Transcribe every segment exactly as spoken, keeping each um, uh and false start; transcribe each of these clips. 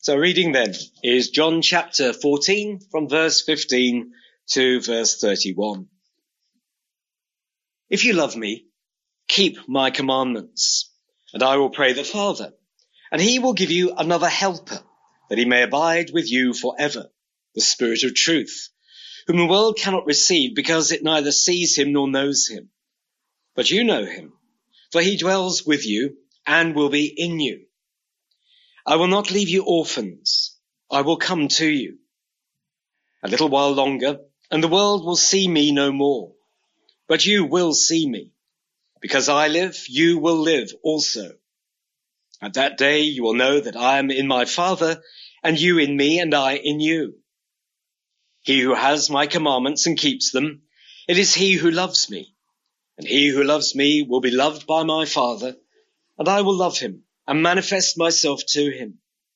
So reading then is John chapter fourteen from verse fifteen to verse thirty-one. If you love me, keep my commandments, and I will pray the Father, and he will give you another helper, that he may abide with you forever, the Spirit of truth, whom the world cannot receive because it neither sees him nor knows him. But you know him, for he dwells with you and will be in you. I will not leave you orphans. I will come to you. A little while longer, and the world will see me no more. But you will see me. Because I live, you will live also. At that day you will know that I am in my Father, and you in me, and I in you. He who has my commandments and keeps them, it is he who loves me. And he who loves me will be loved by my Father, and I will love him and manifest myself to him.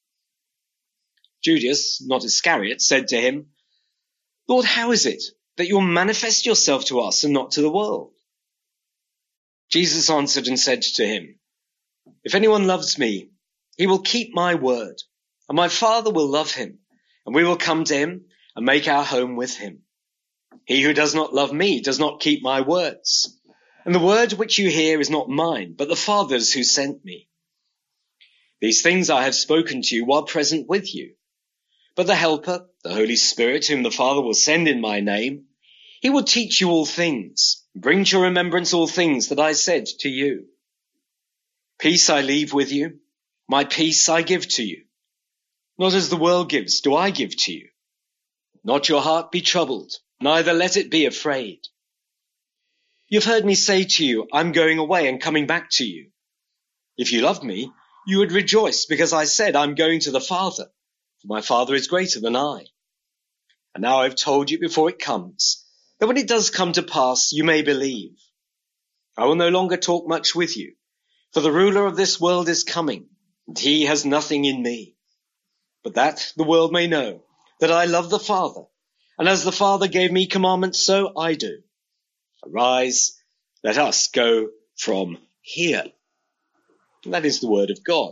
Judas, not Iscariot, said to him, Lord, how is it that you'll manifest yourself to us and not to the world? Jesus answered and said to him, If anyone loves me, he will keep my word, and my Father will love him, and we will come to him and make our home with him. He who does not love me does not keep my words, and the word which you hear is not mine, but the Father's who sent me. These things I have spoken to you while present with you. But the Helper, the Holy Spirit, whom the Father will send in my name, he will teach you all things, and bring to your remembrance all things that I said to you. Peace I leave with you, my peace I give to you. Not as the world gives do I give to you. Not your heart be troubled, neither let it be afraid. You've heard me say to you, I'm going away and coming back to you. If you loved me, you would rejoice because I said I'm going to the Father, for my Father is greater than I. And now I've told you before it comes, that when it does come to pass, you may believe. I will no longer talk much with you, for the ruler of this world is coming, and he has nothing in me. But that the world may know that I love the Father, and as the Father gave me commandments, so I do. Arise, let us go from here. And that is the word of God.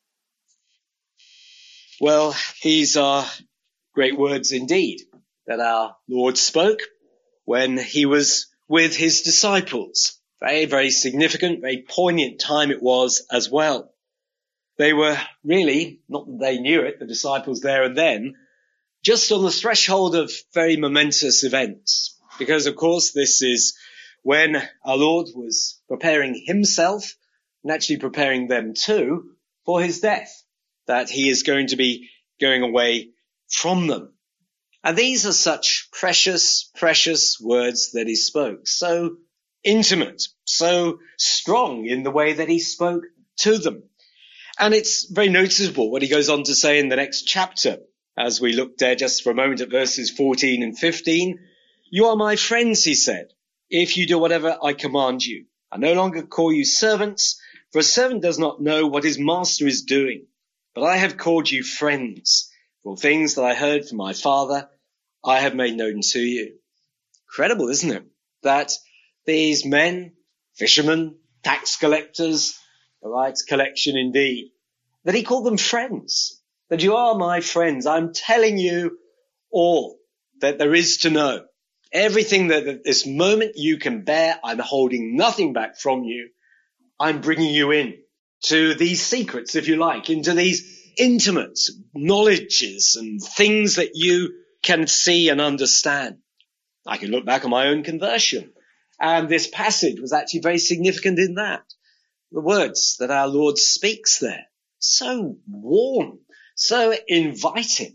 Well, these are great words indeed that our Lord spoke when he was with his disciples. Very, very significant, very poignant time it was as well. They were really, not that they knew it, the disciples there and then, just on the threshold of very momentous events. Because, of course, this is when our Lord was preparing himself and actually preparing them too for his death, that he is going to be going away from them. And these are such precious, precious words that he spoke, so intimate, so strong in the way that he spoke to them. And it's very noticeable what he goes on to say in the next chapter, as we look there just for a moment at verses fourteen and fifteen. You are my friends, he said, if you do whatever I command you. I no longer call you servants, for a servant does not know what his master is doing. But I have called you friends. For all things that I heard from my Father, I have made known to you. Incredible, isn't it? That these men, fishermen, tax collectors, the right collection indeed, that he called them friends. That you are my friends. I'm telling you all that there is to know. Everything that at this moment you can bear, I'm holding nothing back from you. I'm bringing you in to these secrets, if you like, into these intimate knowledges and things that you can see and understand. I can look back on my own conversion, and this passage was actually very significant in that. The words that our Lord speaks there, so warm, so inviting,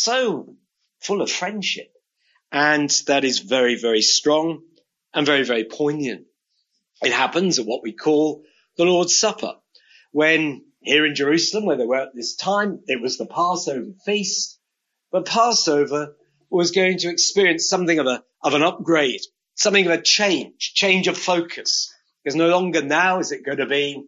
so full of friendship. And that is very, very strong and very, very poignant. It happens at what we call the Lord's Supper, when here in Jerusalem, where they were at this time, it was the Passover feast. But Passover was going to experience something of a of an upgrade, something of a change, change of focus. Because no longer now is it going to be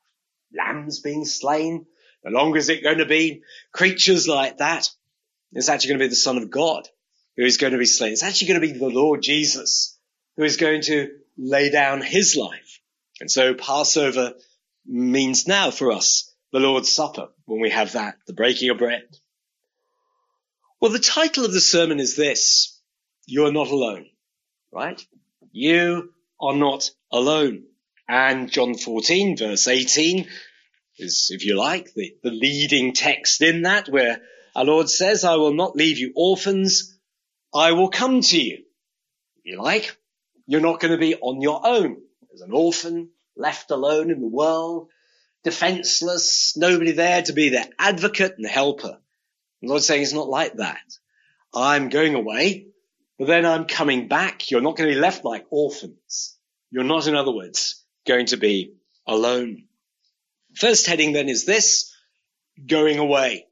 lambs being slain. No longer is it going to be creatures like that. It's actually going to be the Son of God who is going to be slain. It's actually going to be the Lord Jesus who is going to lay down his life. And so Passover means now for us the Lord's Supper when we have that, the breaking of bread? Well, the title of the sermon is this: You're not alone, right? You are not alone. And John fourteen, verse eighteen is, if you like, the, the leading text in that, where our Lord says, I will not leave you orphans, I will come to you. If you like, you're not going to be on your own as an orphan, left alone in the world, defenseless, nobody there to be their advocate and helper. The Lord's saying it's not like that. I'm going away, but then I'm coming back. You're not going to be left like orphans. You're not, in other words, going to be alone. First heading then is this: going away.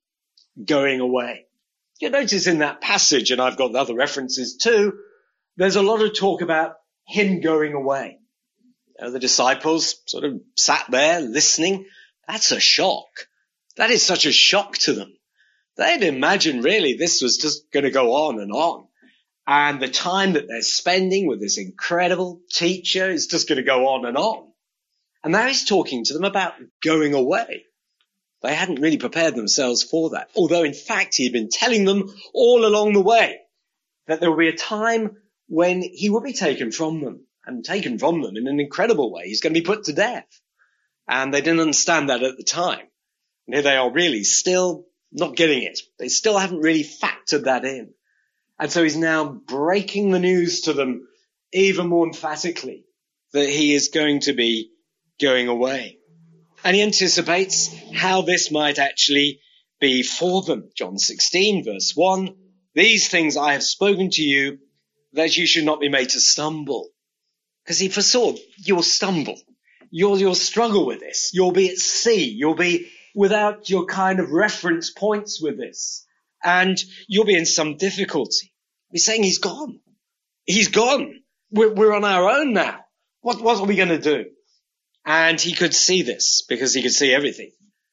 Going away. You notice in that passage, and I've got other references too, there's a lot of talk about him going away. You know, the disciples sort of sat there listening. That's a shock. That is such a shock to them. They'd imagined really this was just going to go on and on. And the time that they're spending with this incredible teacher is just going to go on and on. And now he's talking to them about going away. They hadn't really prepared themselves for that. Although, in fact, he'd been telling them all along the way that there will be a time when he will be taken from them, and taken from them in an incredible way. He's going to be put to death. And they didn't understand that at the time. And here they are really still not getting it. They still haven't really factored that in. And so he's now breaking the news to them even more emphatically that he is going to be going away. And he anticipates how this might actually be for them. John sixteen, verse one, these things I have spoken to you, that you should not be made to stumble. Because he foresaw you'll stumble. You'll, you'll struggle with this. You'll be at sea. You'll be without your kind of reference points with this. And you'll be in some difficulty. He's saying he's gone. He's gone. We're, we're on our own now. What, what are we going to do? And he could see this because he could see everything.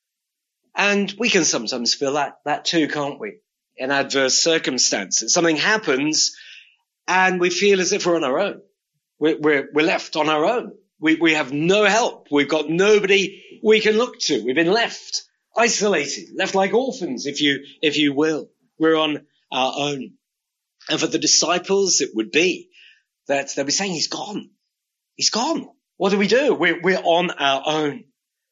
And we can sometimes feel that, that too, can't we? In adverse circumstances. Something happens and we feel as if we're on our own. We're, we're, we're left on our own. We, we have no help. We've got nobody we can look to. We've been left, isolated, left like orphans, if you, if you will. We're on our own. And for the disciples, it would be that they'll be saying, he's gone. He's gone. What do we do? We're, we're on our own.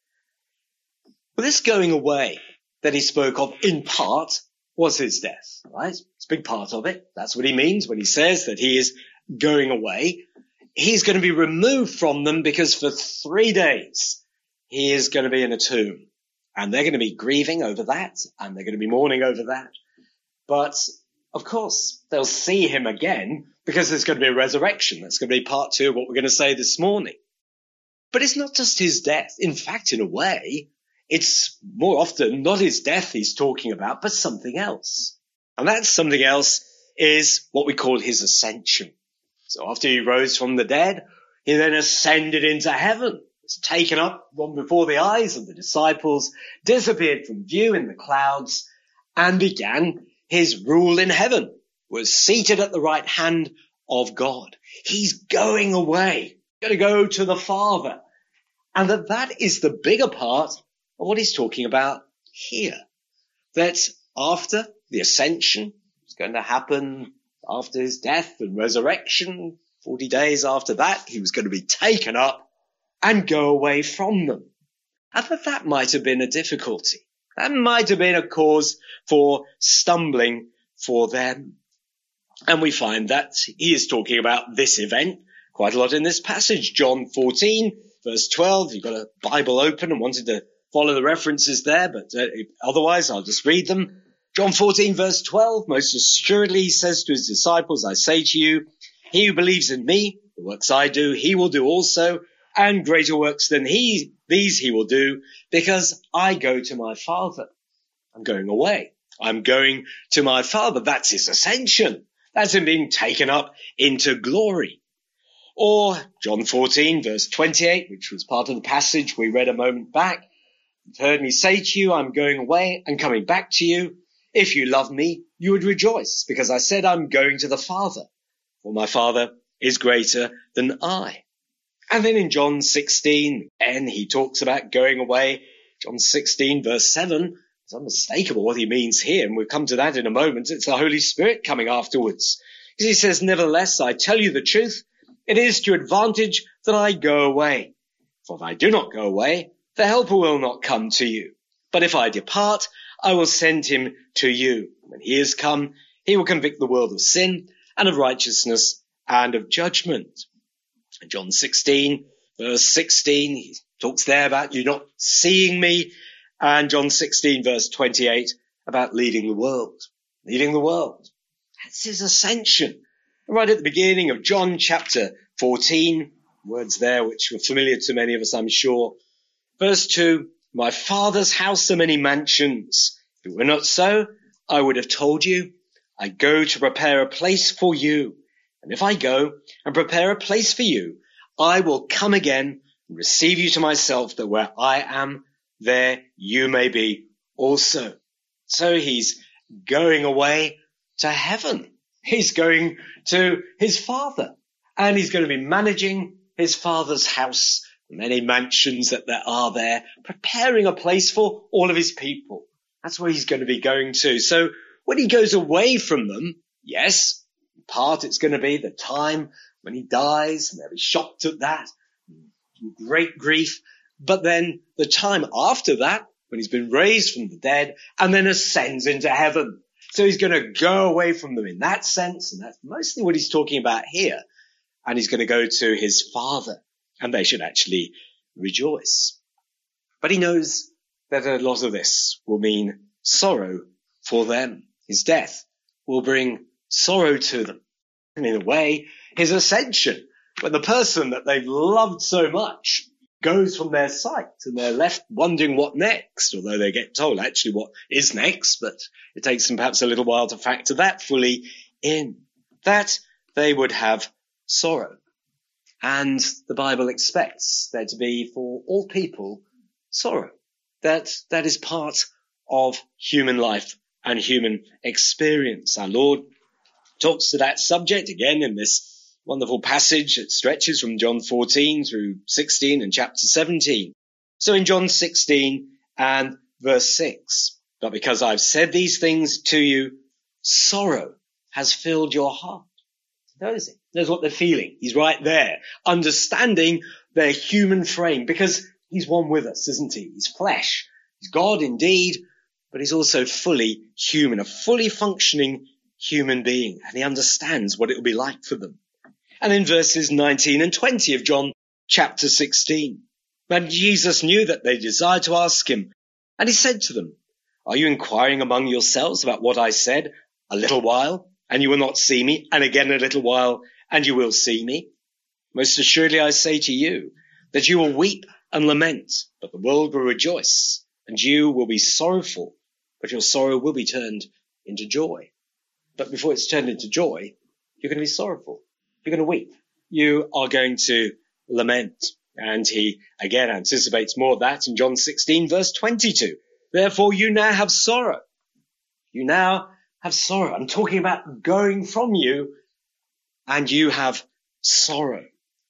Well, this going away that he spoke of in part was his death, right? It's a big part of it. That's what he means when he says that he is going away. He's going to be removed from them because for three days he is going to be in a tomb. And they're going to be grieving over that, and they're going to be mourning over that. But, of course, they'll see him again because there's going to be a resurrection. That's going to be part two of what we're going to say this morning. But it's not just his death. In fact, in a way, it's more often not his death he's talking about, but something else. And that something else is what we call his ascension. So after he rose from the dead, he then ascended into heaven. Was taken up from before the eyes of the disciples, disappeared from view in the clouds, and began his rule in heaven, was seated at the right hand of God. He's going away, going to go to the Father. And that that is the bigger part of what he's talking about here. That after the ascension, it's going to happen after his death and resurrection, forty days after that, he was going to be taken up and go away from them. And that that might have been a difficulty. That might have been a cause for stumbling for them. And we find that he is talking about this event quite a lot in this passage. John fourteen, verse twelve. You've got a Bible open and wanted to follow the references there, but uh, otherwise I'll just read them. John fourteen, verse twelve. Most assuredly he says to his disciples, I say to you, he who believes in me, the works I do, he will do also, and greater works than he, these he will do, because I go to my Father. I'm going away. I'm going to my Father. That's his ascension. That's him being taken up into glory. Or John fourteen, verse twenty-eight, which was part of the passage we read a moment back. You've heard me say to you, I'm going away and coming back to you. If you love me, you would rejoice, because I said I'm going to the Father, for my Father is greater than I. And then in John sixteen, and he talks about going away John sixteen verse seven, it's unmistakable what he means here, and we'll come to that in a moment. It's the Holy Spirit coming afterwards. Because he says, nevertheless, I tell you the truth, it is to advantage that I go away. For if I do not go away, the Helper will not come to you. But if I depart, I will send him to you. When he is come, he will convict the world of sin and of righteousness and of judgment. In John sixteen, verse sixteen, he talks there about you not seeing me. And John sixteen, verse twenty-eight, about leading the world. Leading the world. That's his ascension. Right at the beginning of John chapter fourteen, words there which were familiar to many of us, I'm sure. Verse two, my Father's house are many mansions. If it were not so, I would have told you. I go to prepare a place for you. And if I go and prepare a place for you, I will come again and receive you to myself, that where I am, there you may be also. So he's going away to heaven. He's going to his Father, and he's going to be managing his Father's house, the many mansions that there are there, preparing a place for all of his people. That's where he's going to be going to. So when he goes away from them, yes, in part it's going to be the time when he dies, and they'll be shocked at that, great grief. But then the time after that, when he's been raised from the dead and then ascends into heaven. So he's going to go away from them in that sense, and that's mostly what he's talking about here. And he's going to go to his Father, and they should actually rejoice. But he knows that a lot of this will mean sorrow for them. His death will bring sorrow to them. And in a way, his ascension, when the person that they've loved so much goes from their sight and they're left wondering what next, although they get told actually what is next, but it takes them perhaps a little while to factor that fully in, that they would have sorrow. And the Bible expects there to be for all people sorrow. That that is part of human life and human experience. Our Lord talks to that subject again in this wonderful passage that stretches from John fourteen through sixteen and chapter seventeen. So in John sixteen and verse six, but because I've said these things to you, sorrow has filled your heart. Knows it. Knows what they're feeling. He's right there, understanding their human frame, because he's one with us, isn't he? He's flesh. He's God indeed, but he's also fully human, a fully functioning human being, and he understands what it will be like for them. And in verses nineteen and twenty of John chapter sixteen, and Jesus knew that they desired to ask him, and he said to them, are you inquiring among yourselves about what I said? A little while, and you will not see me, and again a little while, and you will see me. Most assuredly I say to you, that you will weep and lament, but the world will rejoice, and you will be sorrowful, but your sorrow will be turned into joy. But before it's turned into joy, you're going to be sorrowful. You're going to weep. You are going to lament. And he again anticipates more of that in John sixteen verse twenty-two. Therefore you now have sorrow. You now have sorrow. I'm talking about going from you, and you have sorrow.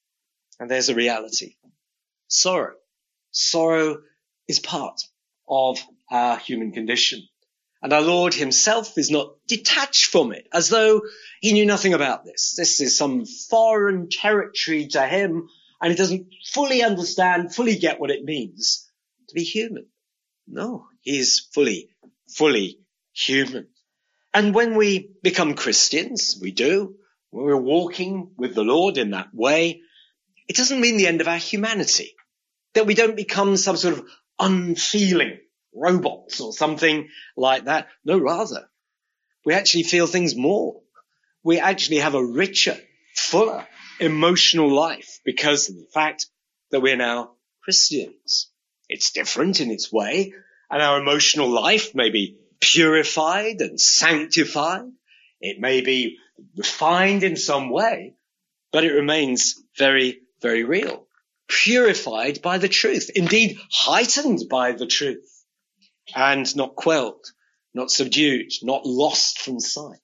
And there's a reality. Sorrow. Sorrow is part of our human condition. And our Lord himself is not detached from it, as though he knew nothing about this. This is some foreign territory to him, and he doesn't fully understand, fully get what it means to be human. No, he is fully, fully human. And when we become Christians, we do, when we're walking with the Lord in that way, it doesn't mean the end of our humanity, that we don't become some sort of unfeeling robots or something like that. No, rather, we actually feel things more. We actually have a richer, fuller emotional life because of the fact that we're now Christians. It's different in its way, and our emotional life may be purified and sanctified. It may be refined in some way, but it remains very, very real. Purified by the truth, indeed heightened by the truth. And not quelled, not subdued, not lost from sight.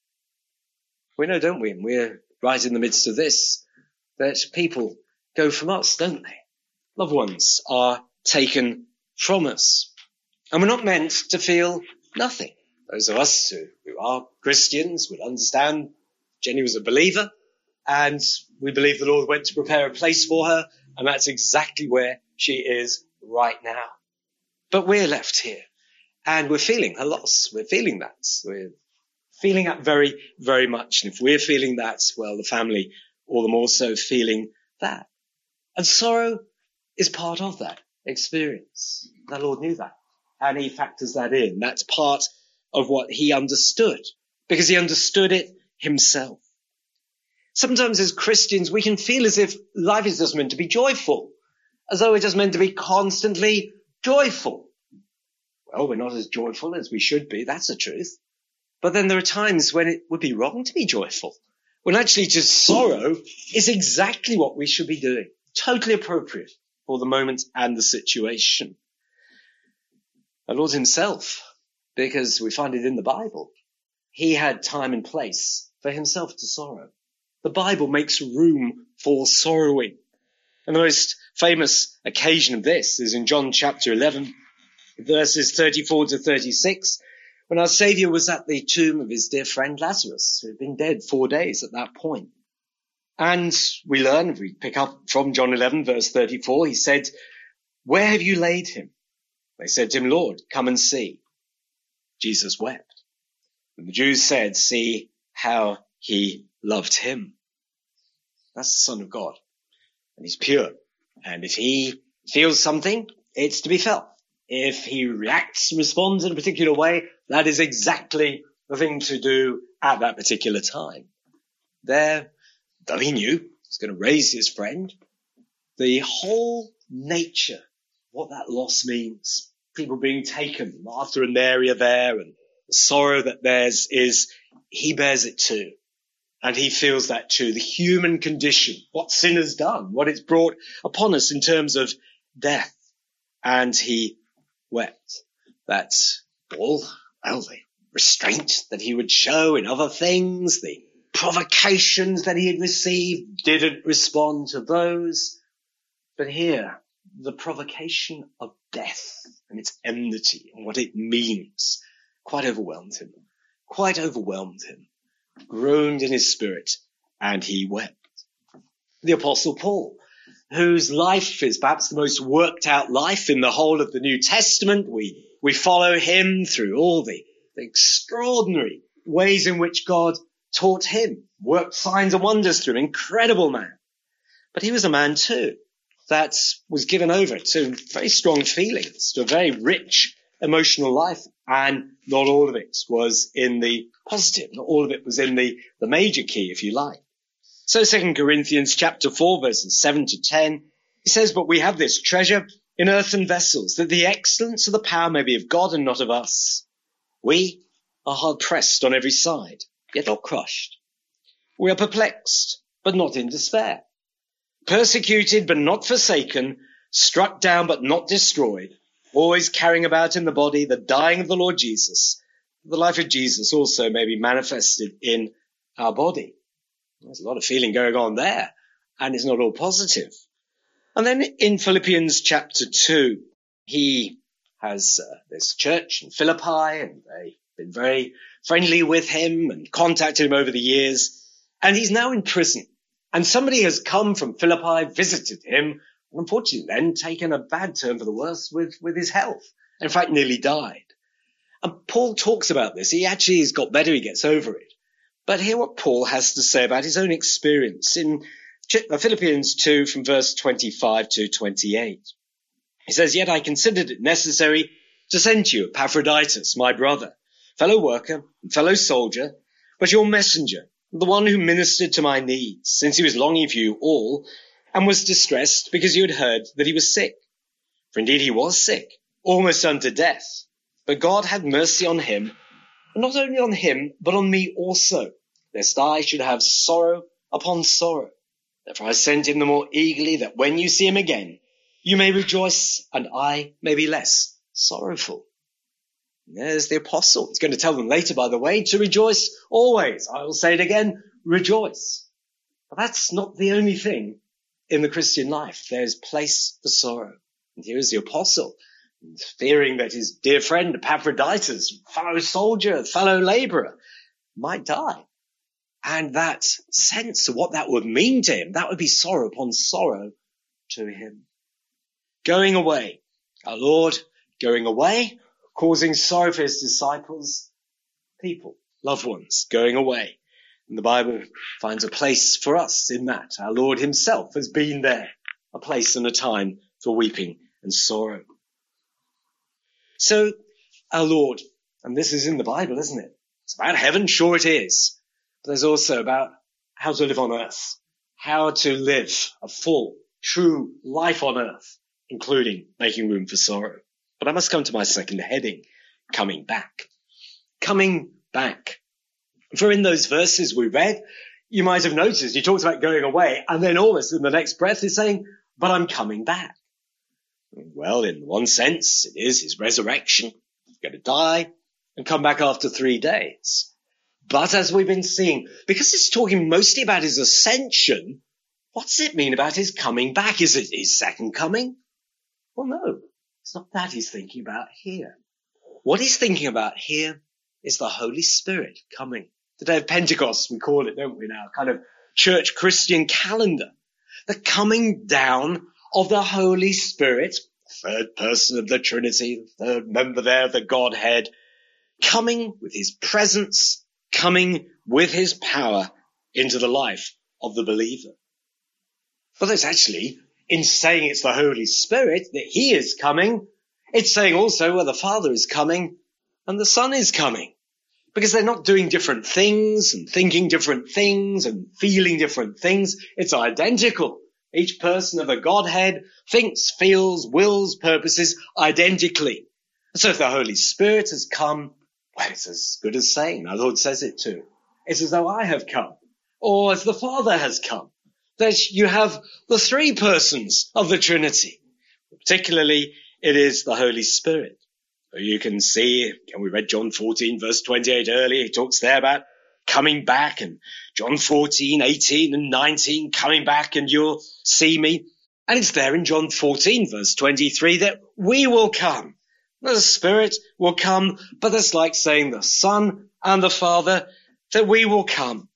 We know, don't we? And we're right in the midst of this, that people go from us, don't they? Loved ones are taken from us. And we're not meant to feel nothing. Those of us who, who are Christians would understand Jenny was a believer, and we believe the Lord went to prepare a place for her, and that's exactly where she is right now. But we're left here, and we're feeling her loss. We're feeling that. We're feeling that very, very much. And if we're feeling that, well, the family all the more so feeling that. And sorrow is part of that experience. The Lord knew that, and he factors that in. That's part of what he understood, because he understood it himself. Sometimes as Christians, we can feel as if life is just meant to be joyful, as though we're just meant to be constantly joyful. Well, we're not as joyful as we should be, that's the truth. But then there are times when it would be wrong to be joyful, when actually just sorrow is exactly what we should be doing, totally appropriate for the moment and the situation. The Lord himself, because we find it in the Bible, he had time and place for himself to sorrow. The Bible makes room for sorrowing. And the most famous occasion of this is in John chapter eleven, verses thirty-four to thirty-six, when our Saviour was at the tomb of his dear friend Lazarus, who had been dead four days at that point. And we learn, if we pick up from John eleven, verse thirty-four, he said, "Where have you laid him?" They said to him, "Lord, come and see." Jesus wept. And the Jews said, "See how he loved him." That's the Son of God. And he's pure. And if he feels something, it's to be felt. If he reacts, responds in a particular way, that is exactly the thing to do at that particular time. There, though he knew he was going to raise his friend, the whole nature, what that loss means, people being taken, Martha and Mary are there, and the sorrow that there's is, he bears it too. And he feels that too, the human condition, what sin has done, what it's brought upon us in terms of death. And he wept. That's all, well, the restraint that he would show in other things, the provocations that he had received, didn't respond to those. But here, the provocation of death and its enmity and what it means quite overwhelmed him, quite overwhelmed him, groaned in his spirit, and he wept. The Apostle Paul, whose life is perhaps the most worked out life in the whole of the New Testament. We, we follow him through all the, the extraordinary ways in which God taught him, worked signs and wonders through him. Incredible man. But he was a man too that was given over to very strong feelings, to a very rich emotional life, and not all of it was in the positive. Not all of it was in the, the major key, if you like. So Second Corinthians chapter four, verses seven to ten, he says, "But we have this treasure in earthen vessels, that the excellence of the power may be of God and not of us. We are hard pressed on every side, yet not crushed. We are perplexed, but not in despair. Persecuted, but not forsaken. Struck down, but not destroyed. Always carrying about in the body the dying of the Lord Jesus. The life of Jesus also may be manifested in our body." There's a lot of feeling going on there, and it's not all positive. And then in Philippians chapter two, he has uh, this church in Philippi, and they've been very friendly with him and contacted him over the years. And he's now in prison. And somebody has come from Philippi, visited him, and unfortunately then taken a bad turn for the worse with, with his health. In fact, nearly died. And Paul talks about this. He actually has got better. He gets over it. But hear what Paul has to say about his own experience in Philippians two from verse twenty-five to twenty-eight. He says, "Yet I considered it necessary to send to you Epaphroditus, my brother, fellow worker and fellow soldier, but your messenger, the one who ministered to my needs, since he was longing for you all, and was distressed because you had heard that he was sick. For indeed he was sick, almost unto death. But God had mercy on him, and not only on him, but on me also, lest I should have sorrow upon sorrow. Therefore I sent him the more eagerly, that when you see him again, you may rejoice, and I may be less sorrowful." And there's the apostle. He's going to tell them later, by the way, to rejoice always. I will say it again, rejoice. But that's not the only thing in the Christian life. There's place for sorrow. And here is the apostle fearing that his dear friend Epaphroditus, fellow soldier, fellow laborer, might die. And that sense of what that would mean to him, that would be sorrow upon sorrow to him. Going away, our Lord going away, causing sorrow for his disciples, people, loved ones, going away. And the Bible finds a place for us in that. Our Lord himself has been there, a place and a time for weeping and sorrow. So, our Lord, and this is in the Bible, isn't it? It's about heaven, sure it is. But there's also about how to live on earth, how to live a full, true life on earth, including making room for sorrow. But I must come to my second heading, coming back. Coming back. For in those verses we read, you might have noticed, he talks about going away, and then almost in the next breath he's saying, but I'm coming back. Well, in one sense, it is his resurrection. He's going to die and come back after three days. But as we've been seeing, because it's talking mostly about his ascension, what's it mean about his coming back? Is it his second coming? Well, no, it's not that he's thinking about here. What he's thinking about here is the Holy Spirit coming. The day of Pentecost, we call it, don't we now? Kind of church Christian calendar. The coming down of the Holy Spirit, third person of the Trinity, the third member there of the Godhead, coming with his presence, coming with his power into the life of the believer. But there's actually, in saying it's the Holy Spirit, that he is coming, it's saying also where the Father is coming and the Son is coming. Because they're not doing different things and thinking different things and feeling different things. It's identical. Each person of the Godhead thinks, feels, wills, purposes identically. So if the Holy Spirit has come, well, it's as good as saying, our Lord says it too. It's as though I have come, or as the Father has come. That you have the three persons of the Trinity. Particularly, it is the Holy Spirit. You can see, and we read John fourteen, verse twenty-eight earlier, he talks there about coming back, and John fourteen, eighteen and nineteen, coming back and you'll see me. And it's there in John fourteen, verse twenty-three, that we will come. The Spirit will come, but that's like saying the Son and the Father, that we will come.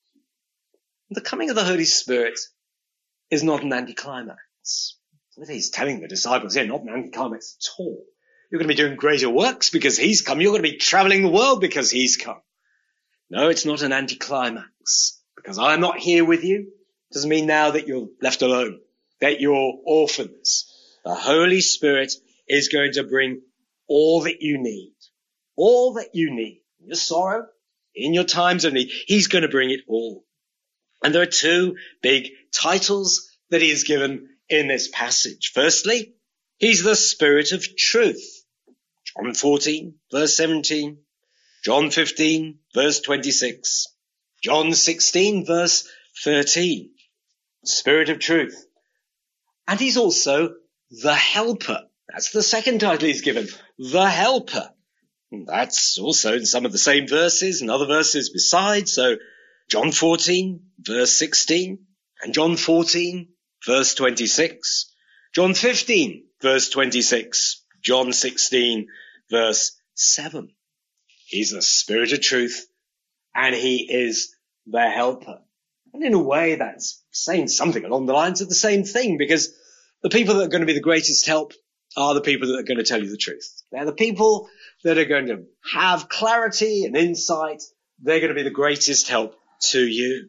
The coming of the Holy Spirit is not an anticlimax. He's telling the disciples here, not an anticlimax at all. You're going to be doing greater works because he's come. You're going to be traveling the world because he's come. No, it's not an anticlimax. Because I'm not here with you doesn't mean now that you're left alone, that you're orphans. The Holy Spirit is going to bring all that you need. All that you need. In your sorrow, in your times of need, he's going to bring it all. And there are two big titles that he is given in this passage. Firstly, he's the Spirit of truth. John fourteen, verse seventeen. John fifteen, verse twenty-six. John sixteen, verse thirteen. Spirit of truth. And he's also the helper. That's the second title he's given. The helper. And that's also in some of the same verses and other verses besides. So John fourteen, verse sixteen. And John fourteen, verse twenty-six. John fifteen, verse twenty-six. John sixteen, verse seven. He's the Spirit of truth, and he is the helper. And in a way, that's saying something along the lines of the same thing, because the people that are going to be the greatest help are the people that are going to tell you the truth. They're the people that are going to have clarity and insight. They're going to be the greatest help to you.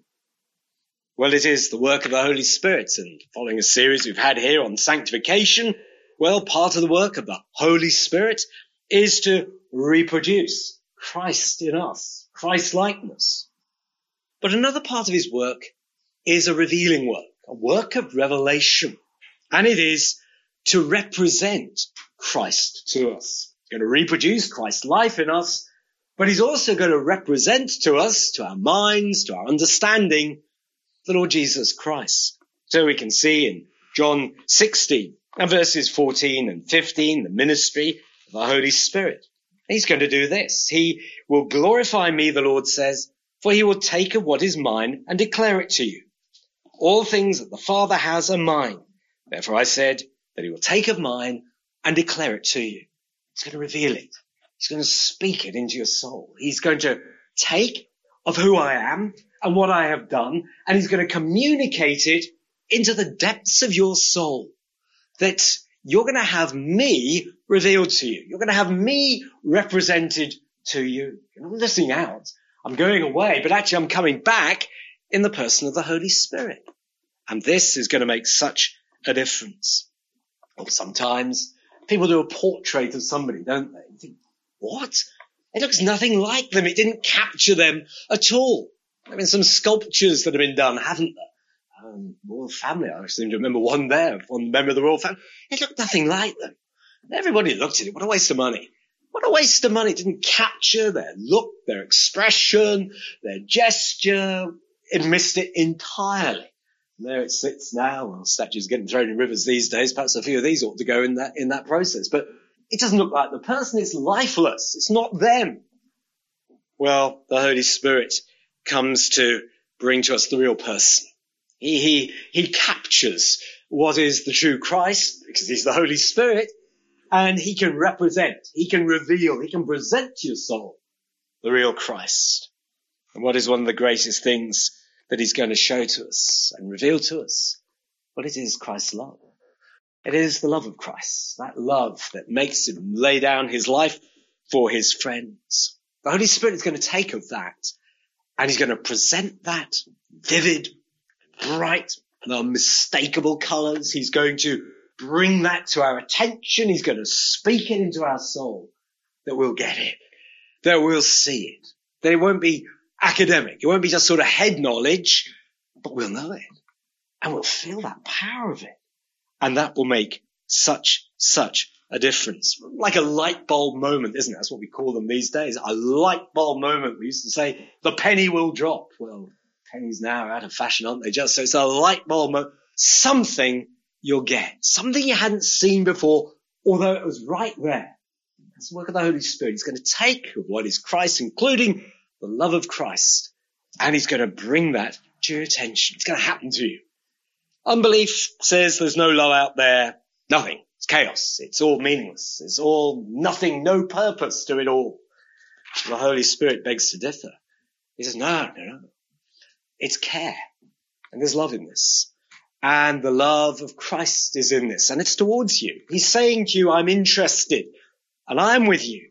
Well, it is the work of the Holy Spirit, and following a series we've had here on sanctification, well, part of the work of the Holy Spirit is to reproduce Christ in us, Christ-likeness. But another part of his work is a revealing work, a work of revelation, and it is to represent Christ to us. He's going to reproduce Christ's life in us, but he's also going to represent to us, to our minds, to our understanding, the Lord Jesus Christ. So we can see in John sixteen and verses fourteen and fifteen, the ministry of the Holy Spirit. He's going to do this. He will glorify me, the Lord says, for he will take of what is mine and declare it to you. All things that the Father has are mine. Therefore I said that he will take of mine and declare it to you. He's going to reveal it. He's going to speak it into your soul. He's going to take of who I am and what I have done, and he's going to communicate it into the depths of your soul, that you're going to have me revealed to you. You're going to have me represented to you. You're not missing out. I'm going away, but actually I'm coming back in the person of the Holy Spirit. And this is going to make such a difference. Or sometimes people do a portrait of somebody, don't they? You think, what? It looks nothing like them. It didn't capture them at all. There have been some sculptures that have been done, haven't there? Um, royal family, I seem to remember one there, one member of the royal family. It looked nothing like them. Everybody looked at it. What a waste of money. What a waste of money. It didn't capture their look, their expression, their gesture. It missed it entirely. And there it sits now. Well, statues getting thrown in rivers these days. Perhaps a few of these ought to go in that, in that process. But it doesn't look like the person. It's lifeless. It's not them. Well, the Holy Spirit comes to bring to us the real person. He, he, he captures what is the true Christ, because he's the Holy Spirit, and he can represent, he can reveal, he can present to your soul the real Christ. And what is one of the greatest things that he's going to show to us and reveal to us? Well, it is Christ's love. It is the love of Christ, that love that makes him lay down his life for his friends. The Holy Spirit is going to take of that, and he's going to present that vivid, bright, and unmistakable colours. He's going to bring that to our attention. He's going to speak it into our soul, that we'll get it, that we'll see it, that it won't be academic. It won't be just sort of head knowledge, but we'll know it, and we'll feel that power of it. And that will make such, such a difference. Like a light bulb moment, isn't it? That's what we call them these days. A light bulb moment. We used to say, the penny will drop. Well, pennies now are out of fashion, aren't they? Just so it's a light bulb moment. Something you'll get. Something you hadn't seen before, although it was right there. That's the work of the Holy Spirit. He's going to take what is Christ, including the love of Christ, and he's going to bring that to your attention. It's going to happen to you. Unbelief says there's no love out there. Nothing. It's chaos. It's all meaningless. It's all nothing, no purpose to it all. The Holy Spirit begs to differ. He says, no, no, no. It's care. And there's love in this. And the love of Christ is in this. And it's towards you. He's saying to you, I'm interested. And I'm with you.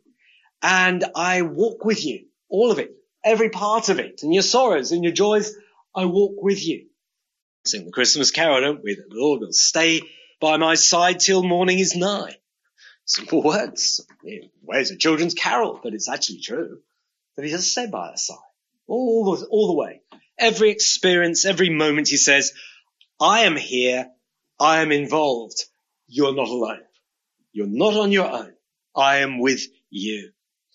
And I walk with you. All of it. Every part of it. And your sorrows and your joys, I walk with you. Sing the Christmas carol, don't we? The Lord will stay by my side till morning is nigh. Simple words. Where's a children's carol? But it's actually true that he does stay by our side. All the, all the way. Every experience, every moment he says, I am here. I am involved. You're not alone. You're not on your own. I am with you.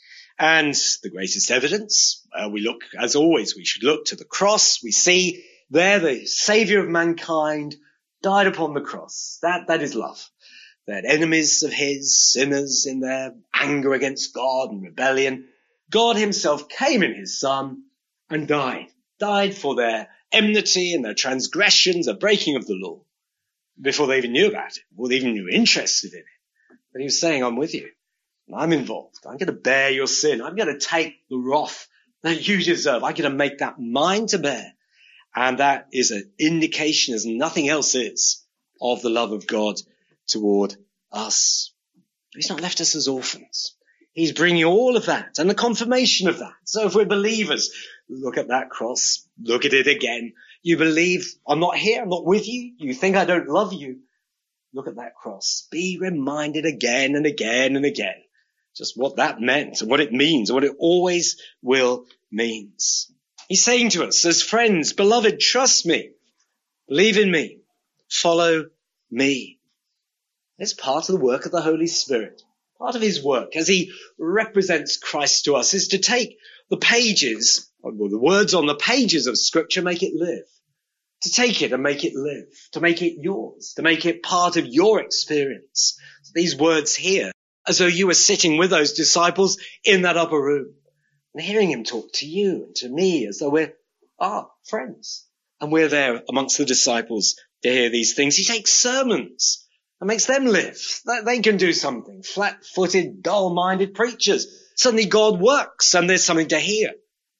And the greatest evidence, uh, we look, as always, we should look to the cross. We see there the Saviour of mankind died upon the cross. That, that is love. That enemies of his, sinners in their anger against God and rebellion, God himself came in his Son and died. Died for their enmity and their transgressions, the breaking of the law, before they even knew about it, before they even knew interested in it. But he was saying, I'm with you. And I'm involved. I'm going to bear your sin. I'm going to take the wrath that you deserve. I'm going to make that mine to bear. And that is an indication, as nothing else is, of the love of God toward us. He's not left us as orphans. He's bringing all of that and the confirmation of that. So if we're believers, look at that cross. Look at it again. You believe, I'm not here. I'm not with you. You think I don't love you. Look at that cross. Be reminded again and again and again just what that meant and what it means and what it always will means. He's saying to us as friends, beloved, trust me, believe in me, follow me. It's part of the work of the Holy Spirit. Part of his work as he represents Christ to us is to take the pages, or the words on the pages of Scripture, make it live. To take it and make it live. To make it yours. To make it part of your experience. These words here, as though you were sitting with those disciples in that upper room. And hearing him talk to you and to me as though we're ah, friends. And we're there amongst the disciples to hear these things. He takes sermons That makes them live. That they can do something. Flat-footed, dull-minded preachers. Suddenly God works and there's something to hear.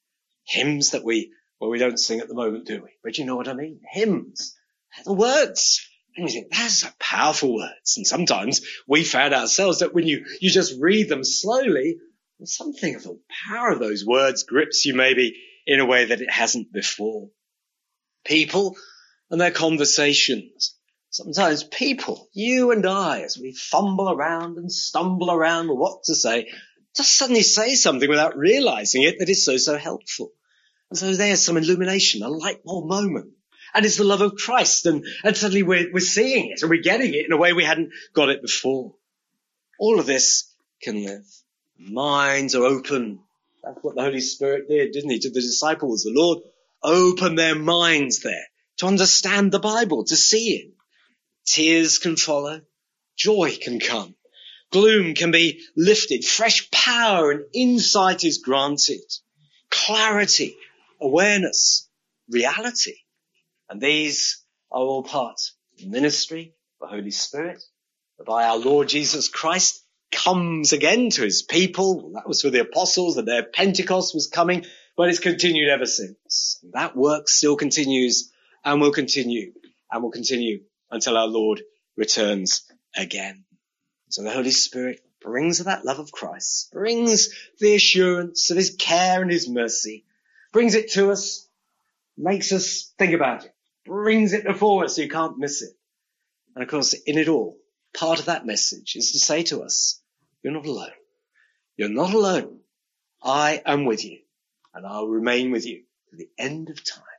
Hymns that we, well, we don't sing at the moment, do we? But you know what I mean? Hymns. The words. And we think, that's a powerful words. And sometimes we found ourselves that when you, you just read them slowly, something of the power of those words grips you maybe in a way that it hasn't before. People and their conversations. Sometimes people, you and I, as we fumble around and stumble around with what to say, just suddenly say something without realizing it that is so, so helpful. And so there's some illumination, a light bulb moment. And it's the love of Christ. And, and suddenly we're, we're seeing it and we're getting it in a way we hadn't got it before. All of this can live. Minds are open. That's what the Holy Spirit did, didn't he, to the disciples? The Lord opened their minds there to understand the Bible, to see it. Tears can follow. Joy can come. Gloom can be lifted. Fresh power and insight is granted. Clarity, awareness, reality. And these are all part of the ministry of the Holy Spirit, whereby our Lord Jesus Christ comes again to his people. That was for the apostles, and their Pentecost was coming, but it's continued ever since. And that work still continues and will continue and will continue until our Lord returns again. So the Holy Spirit brings that love of Christ, brings the assurance of his care and his mercy, brings it to us, makes us think about it, brings it before us so you can't miss it. And of course, in it all, part of that message is to say to us, you're not alone. You're not alone. I am with you, and I'll remain with you to the end of time.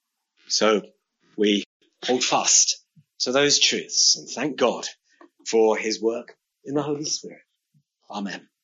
So we hold fast to those truths and thank God for his work in the Holy Spirit. Amen.